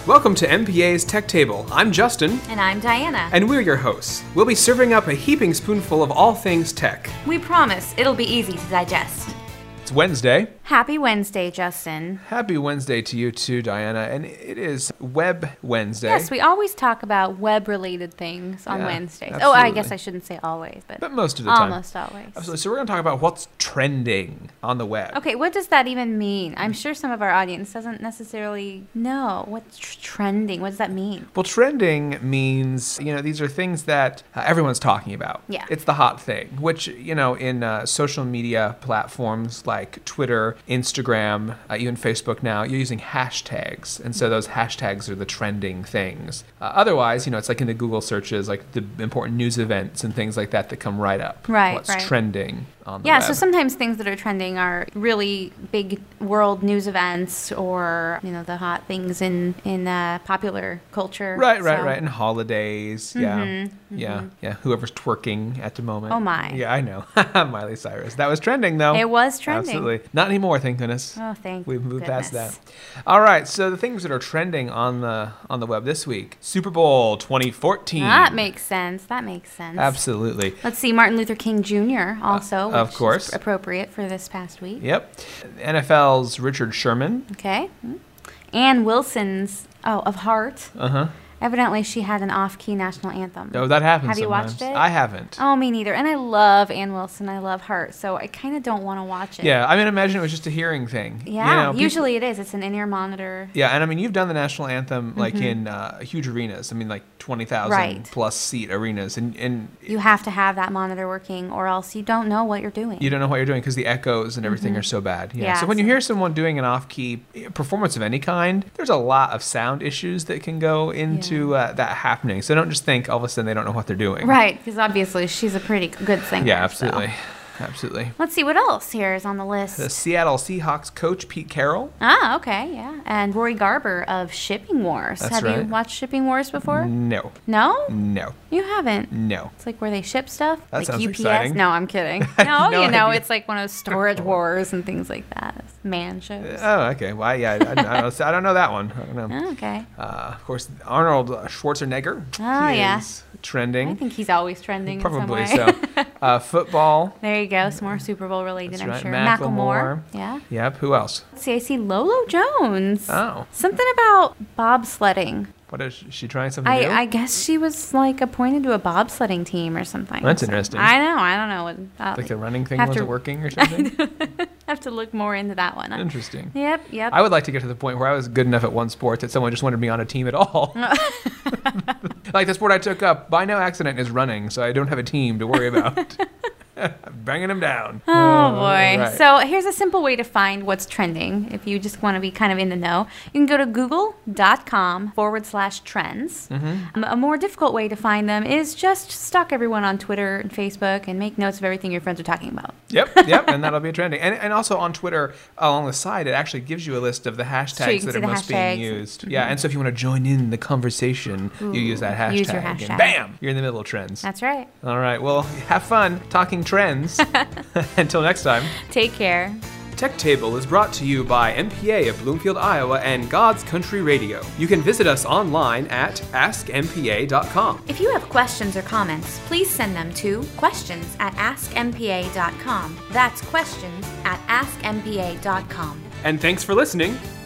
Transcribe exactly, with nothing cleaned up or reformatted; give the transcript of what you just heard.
Welcome to M P A's Tech Table. I'm Justin. And I'm Diana. And we're your hosts. We'll be serving up a heaping spoonful of all things tech. We promise it'll be easy to digest. It's Wednesday. Happy Wednesday, Justin. Happy Wednesday to you too, Diana. And it is Web Wednesday. Yes, we always talk about web-related things on Yeah, Wednesdays. absolutely. Oh, I guess I shouldn't say always, but, But most of the time. almost always. Absolutely. So we're going to talk about what's trending on the web. Okay, what does that even mean? I'm sure some of our audience doesn't necessarily know what's tr- trending. What does that mean? Well, trending means, you know, these are things that uh, everyone's talking about. Yeah. It's the hot thing, which, you know, in uh, social media platforms like Twitter, Instagram, uh, even Facebook now, you're using hashtags. And so those hashtags are the trending things. Uh, otherwise, you know, it's like in the Google searches, like the important news events and things like that that come right up. Right, What's right. trending on the Yeah, web. so sometimes things that are trending are really big world news events or, you know, the hot things in, in uh, popular culture. Right, right, So- right. And holidays. Yeah. Mhm, Yeah. Yeah. Whoever's twerking at the moment. Oh, my. Yeah, I know. Miley Cyrus. That was trending, though. It was trending. Absolutely. Not anymore, thank goodness. Oh, thank We've moved past goodness. that. All right. So the things that are trending on the on the web this week. Super Bowl twenty fourteen. That makes sense. That makes sense. Absolutely. Let's see, Martin Luther King Junior also, Uh, of which is course. appropriate for this past week. Yep. N F L's Richard Sherman. Okay. Mm. Ann Wilson's, oh, of Heart. Uh-huh. Evidently, she had an off-key national anthem. Oh, that happens Have you sometimes. watched it? I haven't. Oh, me neither. And I love Ann Wilson. I love Heart. So I kind of don't want to watch it. Yeah. I mean, imagine it was just a hearing thing. Yeah. You know, people- Usually it is. It's an in-ear monitor. Yeah, and I mean, you've done the national anthem like in uh, huge arenas. I mean, like twenty thousand Right. plus seat arenas, and and You have to have that monitor working or else you don't know what you're doing. you don't know what you're doing because the echoes and everything are so bad. Yeah. Yeah, So when you so- hear someone doing an off-key performance of any kind, there's a lot of sound issues that can go into uh, that happening. So don't just think all of a sudden they don't know what they're doing. Right, because obviously she's a pretty good singer. Yeah, so. absolutely, absolutely. Let's see what else here is on the list. The Seattle Seahawks coach Pete Carroll. Ah, okay, yeah. And Rory Garber of Shipping Wars. That's Have you right. watched Shipping Wars before? No, No? no, You haven't? no. It's like where they ship stuff? That like sounds U P S? exciting. No, I'm kidding. I No, have no you know, idea. it's like one of those storage wars and things like that. It's man shows. Oh, okay. Well, yeah, I, I, I, don't, I don't know that one. I don't know. Oh, okay. Uh, of course, Arnold Schwarzenegger. Oh, he yeah. is trending. I think he's always trending Probably in some way. so. Uh, football. There you go. Some more Super Bowl related, That's I'm right. sure. Macklemore. Yeah. Yep. Who else? Let's see, I see Lolo Jones. Oh. Something about bobsledding. What is she trying something I, new? I guess she was like appointed to a bobsledding team or something. That's So- interesting. I know. I don't know. What, uh, like the running thing have wasn't to- working or something? have to look more into that one. Interesting. Yep. Yep. I would like to get to the point where I was good enough at one sport that someone just wanted me on a team at all. Like the sport I took up by no accident is running, so I don't have a team to worry about. I'm banging them down. Oh boy. right. So here's a simple way to find what's trending if you just want to be kind of in the know. You can go to google.com forward slash trends. Mm-hmm. Um, a more difficult way to find them is just stalk everyone on Twitter and Facebook and make notes of everything your friends are talking about. Yep, yep, and that'll be trending. And and also on Twitter, along the side, it actually gives you a list of the you hashtags can that see are the most hashtags. being used. Yeah, and so if you want to join in the conversation, you use that hashtag. use your And hashtag. bam, you're in the middle of trends. That's right. All right, well, have fun talking trends. Until next time. Take care. Tech Table is brought to you by M P A of Bloomfield, Iowa and God's Country Radio. You can visit us online at ask m p a dot com. If you have questions or comments, please send them to questions at ask m p a dot com. That's questions at ask m p a dot com. And thanks for listening.